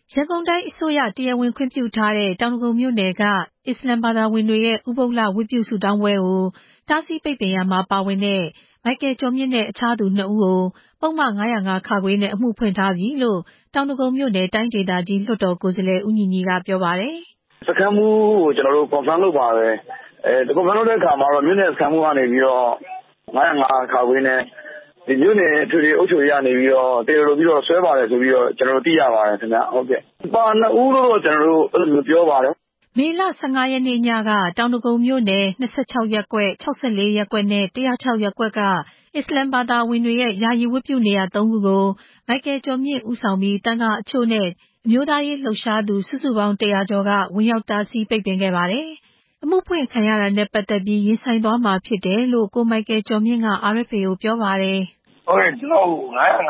ရန်ကုန်တိုင်းအစိုးရတရားဝင်ခွင့်ပြုထားတဲ့တောင်ဒဂုံမြို့နယ်ကအစ္စလာမ်ဘာသာဝင်တွေရဲ့ဥပုသ်လဝတ်ပြုဆုတောင်းပွဲကိုတားဆီးပိတ်ပင်ရာမှာပါဝင်တဲ့မိုက်ကယ်ကျော်မြင့်နဲ့အခြားသူ2ဦးကိုပုဒ်မ905 နဲ့အမှုဖွင့်ထားပြီလို့တောင်ဒဂုံမြို့နယ်တိုင်းဒေသကြီးလွှတ်တော်ကိုယ်စားလှယ်ဦးညီညီကပြောပါတယ်။စခန်းမှုကိုကျွန်တော်တို့ confirm လုပ်ပါပဲ။confirm လုပ်တဲ့အခါမှာတော့မြို့နယ်စခန်းမှုကနေပြီးတော့905 နဲ့ဒီမြို့နယ်ထွေထွေအုပ်ချုပ်ရေးကနေပြီးတော့တရားလိုပြီးတော့ဆွဲပါတယ်ဆိုပြီးတော့ကျွန်တော်တို့သိရပါတယ်ခင်ဗျ။ဟုတ်ကဲ့။ပါ2ဦးလို့ကျွန်တော်တို့အဲ့လိုပြောပါတယ်။မေလ15ရက်နေ့ညကတောင်ဒဂုံမြို့နယ်26ရပ်ကွက်64ရပ်ကွက်နဲ့106ရပ်ကွက်ကအစ္စလာမ်ဘာသာဝင်တွေရဲ့ယာယီဝတ်ပြုနေရာ3ခုကိုမိုက်ကယ်ကျော်မြင့်ဦးဆောင်ပြီးတန်ခါအချို့နဲ့အမျိုးသားရေးလှုပ်ရှားသူစုစုပေါင်း100ကျော်ကဝင်ရောက်တားဆီးပိတ်ပင်ခဲ့ပါတယ်။အမှုဖွင့်ခံရတာနဲ့ပတ်သက်ပြီးရင်ဆိုင်သွားမှာဖြစ်တယ်လို့ကိုမိုက်ကယ်ကျော်မြင့်က RFA ကိုပြောပါတယ်။ဟုတ်ကဲ့ကျွန်တော်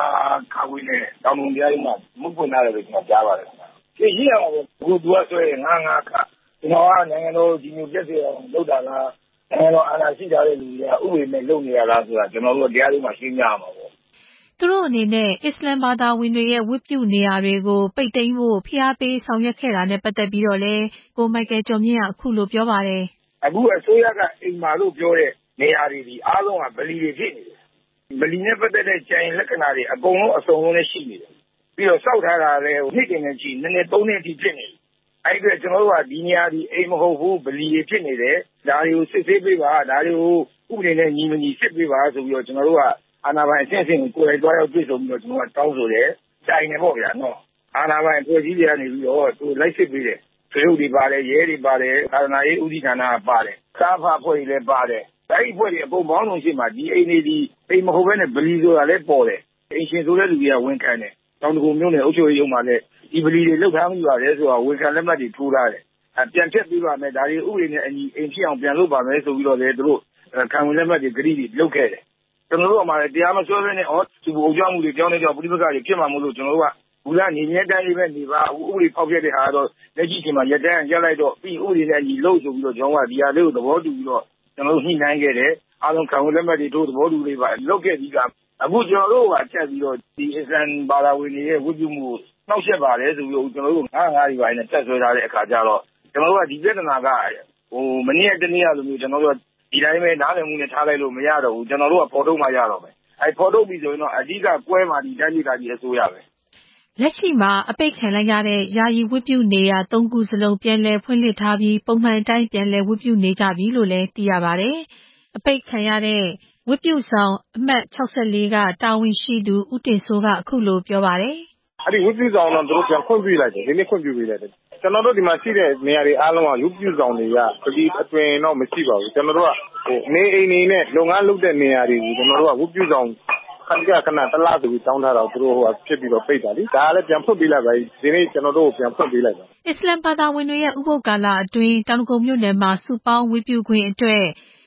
905 နဲ့တောင်ဒဂုံတရားရုံးမှာအမှုဖွင့်ထားတယ်လို့ကျွန်တော်ကြားပါတယ်ခင်ဗျ။ရှိရမှာပေါ့အခုသူကဆွဲ905ကျွန်တော်ကနိုင်ငံတော်ကြီးညိုပြည့်စုံအောင်လုပ်တာလားနိုင်ငံတော်အာဏာရှိထားတဲ့လူတွေကဥပဒေနဲ့လုပ်နေရလားဆိုတာကျွန်တော်တို့တရားရုံးမှာရှင်းပြရမှာပေါ့သူတို့အနေနဲ့အစ္စလာမ်ဘာသာဝင်တွေရဲ့ဝတ်ပြုနေရာတွေကိုပိတ်သိမ်းဖို့ဖိအားပေးဆောင်ရွက်ခဲ့တာနဲ့ပတ်သက်ပြီးတော့လည်းကိုမိုက်ကယ်ကျော်မြင့်ကအခုလိုပြောပါတယ်အခုအစိုးရကအိမ်မာလို့ပြောတဲ့နေရာတွေဒီအားလုံးကဗလီတွေဖြစ်နေတယ်ဗလီနဲ့ပတ်သက်တဲ့ကြံလက္ခဏာတွေအကုန်လုံးအစုံလုံးနဲ့ရှိနေတယ်ပြီးတော့စောက်ထားတာလည်းနှစ်တင်နဲ့ချီနည်းနည်း3နှစ်အထိဖြစ်နေတယ်အဲ့ဒါကျွန်တော်တို့ကဒီနေရာဒီအိမ်မဟုတ်ဘူးဗလီတွေဖြစ်နေတယ်ဒါတွေကိုစစ်ဆေးပေးပါဒါတွေကိုဥပဒေနဲ့ညီမညီစစ်ပေးပါဆိုပြီးတော့ကျွန်တော်တို့ကအာဏာပိုင်အဆင့်ကိုကိုယ်တိုင်တွားရောက်တွေ့ဆုံပြီးတော့ကျွန်တော်ကတောင်းဆိုတယ်တိုင်နေပေါ့ဗျာနော်အာဏာပိုင်အဖွဲ့အစည်းတွေကနေပြီးတော့သူလိုက်စစ်ပေးတယ်သူတို့တွေပါတယ်ရဲတွေပါတယ်သာသနာရေးဦးစီးဌာနကပါတယ်စားဖအဖွဲ့တွေလည်းပါတယ်အဲ့ဒီအဖွဲ့တွေအကုန်ပေါင်းလုံးရှိမှဒီအိမ်တွေဒီအိမ်မဟုတ်ဘဲနဲ့ဗလီဆိုတာလည်းပေါ်တယ်အိမ်ရှင်ဆိုတဲ့လူတွေကဝန်ခံတယ်တောင်ဒဂုံမြို့နယ်အုပ်ချုပ်ရေးရုံးမှာလည်းဒီဗလီတွေလောက်ထားမိပါတယ်ဆိုတာဝန်ခံလက်မှတ်တွေထိုးထားတယ်ပြန်ဖြတ်ပေးပါမယ်ဒါတွေဥပဒေနဲ့အညီအိမ်ဖြစ်အောင်ပြန်လုပ်ပါမယ်ဆိုပြီးတော့လည်းသူတို့ခံဝန်လက်မှတ်တွေဂရိတွေလုပ်ခဲ့တယ်ကျွန်တော်တို့အမှလည်းတရားမစွဲဘဲနဲ့သူ့အုပ်ချုပ်မှုတွေကြောင်းနေကြောင်းပြည်ပကတွေဖြစ်မှာမို့လို့ကျွန်တော်တို့ကဘူလာနေမြဲတိုင်းလေးပဲနေပါဥပဒေဖောက်ဖျက်တဲ့ဟာတော့လက်ရှိချိန်မှာရက်တန်းရက်လိုက်တော့ပြီးဥပဒေနဲ့ညီလို့ဆိုပြီးတော့ကျွန်တော်ကဒီဟာလေးကိုသဘောတူပြီးတော့ကျွန်တော်တို့ညှိနှိုင်းခဲ့တယ်အားလုံးခံဝန်လက်မှတ်တွေထိုးသဘောတူလေးပါလုပ်ခဲ့ပြီးကအခုကျွန်တော်တို့ကချက်ပြီးတော့ဒီအစ္စလာမ်ဘာသာဝင်တွေရဲ့ဝတ်ပြုမှုနှောက်ယှက်ပါတယ်ဆိုပြီးတော့ကျွန်တော်တို့905တွေပိုင်းနဲ့တက်ဆွဲထားတဲ့အခါကျတော့ကျွန်တော်တို့ကဒီပြဿနာကမနေ့တနေ့လိုမျိုးကျွန်တော်တို့ဒီတိုင်းပဲနားလည်မှုနဲ့ထားလိုက်လို့မရတော့ဘူးကျွန်တော်တို့ကပေါ်ထုတ်မှရတော့မယ်အဲ့ပေါ်ထုတ်ပြီဆိုရင်တော့အဓိကကွဲမှာဒီတိုင်းဒေသကြီးအစိုးရပဲလက်ရှိမှာအပိတ်ခံလိုက်ရတဲ့ယာယီဝတ်ပြုနေရာ3ခုစလုံးပြန်လည်ဖွင့်လှစ်ထားပြီးပုံမှန်တိုင်းပြန်လည်ဝတ်ပြုနေကြပြီလို့လည်းသိရပါတယ်အပိတ်ခံရတဲ့ဝတ်ပြုဆောင်အမှတ်64ကတာဝန်ရှိသူဦးတင်စိုးကအခုလိုပြောပါတယ်အဲ့ဒီဝတ်ပြုဆောင်တော့သူတို့ပြန်ခွင့်ပြုလိုက်တယ်ဒီနေ့ခွင့်ပြုပေးလိုက်တယ်ကျွန်တော်တို့ဒီမှာရှိတဲ့နေရာတွေအားလုံးကဝတ်ပြုဆောင်တွေကပလီအတွင်တော့မရှိပါဘူးကျွန်တော်တို့ကနေအိမ်နေနဲ့လုပ်ငန်းလုပ်တဲ့နေရာတွေကိုကျွန်တော်တို့ကဝတ်ပြုဆောင်ခဏတလားသူတောင်းထားတော့သူတို့ဖြစ်ပြီးတော့ပိတ်တာလीဒါကလည်းပြန်ဖွင့်ပေးလိုက်ပါဒီနေ့ကျွန်တော်တို့ပြန်ဖွင့်ပေးလိုက်ပါအစ္စလာမ်ဘာသာဝင်တွေရဲ့ဥပုသ်ကာလအတွင်းတောင်ဒဂုံမြို့နယ်မှာစုပေါင်းဝတ်ပြုခွင့်အတွက်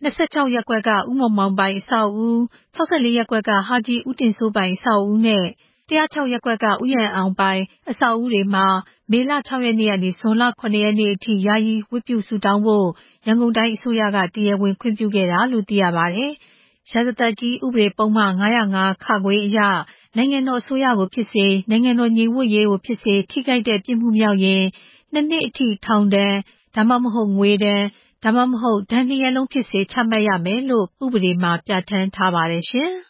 26ရပ်ကွက်ကဦးမောင်မောင်ပိုင်အဆောက်အဦ64ရပ်ကွက်ကဟာဂျီဦးတင်စိုးပိုင်အဆောက်အဦနဲ့106ရပ်ကွက်ကဦးရန်အောင်ပိုင်အဆောက်အဦတွေမှာမေလ6ရက်နေ့ကနေဇွန်လ9ရက်နေ့အထိယာယီဝတ်ပြုဆုတောင်းဖို့ရန်ကုန်တိုင်းအစိုးရကတရားဝင်ခွင့်ပြုခဲ့တာလို့သိရပါတယ်။ရာဇသတ်ကြီးဥပဒေပုံမှန်905 အရနိုင်ငံတော်အစိုးရကိုဖြစ်စေနိုင်ငံတော်ညီဝတ်ရေးကိုဖြစ်စေထိခိုက်တဲ့ပြစ်မှုမြောက်ရင်2နှစ်အထိထောင်ဒဏ်ဒါမှမဟုတ်ငွေဒဏ်ဒါမှမဟုတ်ဒဏ်2ရပ်လုံးဖြစ်စေချမှတ်ရမယ်လို့ဥပဒေမှာပြဋ္ဌာန်းထားပါတယ်ရှင်။